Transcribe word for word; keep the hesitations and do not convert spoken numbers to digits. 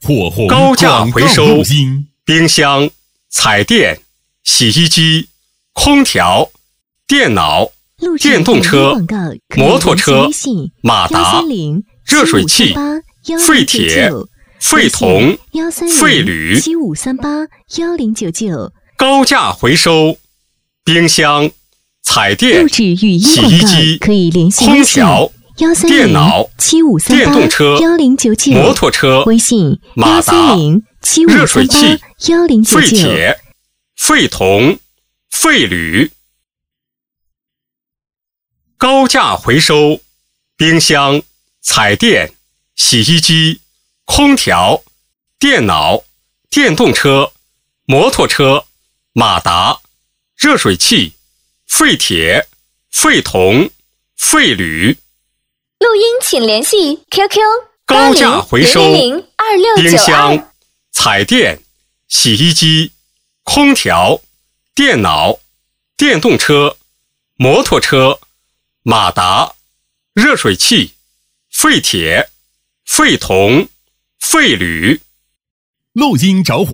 火红高价回收广告录音冰箱、彩电、洗衣机、空调、电脑、电动车、摩托车、马达、热水器、废铁、废铜、废铝。高价回收冰箱、彩电、洗衣机、空调、电脑、电动车、摩托车、马达、热水器、废铁、废铜、废铝。高价回收冰箱、彩电、洗衣机、空调、电脑、电动车、摩托车、马达、热水器、废铁、废铜、废铝。 录音请联系 Q Q 高价回收二六九冰箱二。、 彩电、洗衣机、空调、电脑、电动车、摩托车、马达、热水器、废铁、废铜、废铝。 录音着火。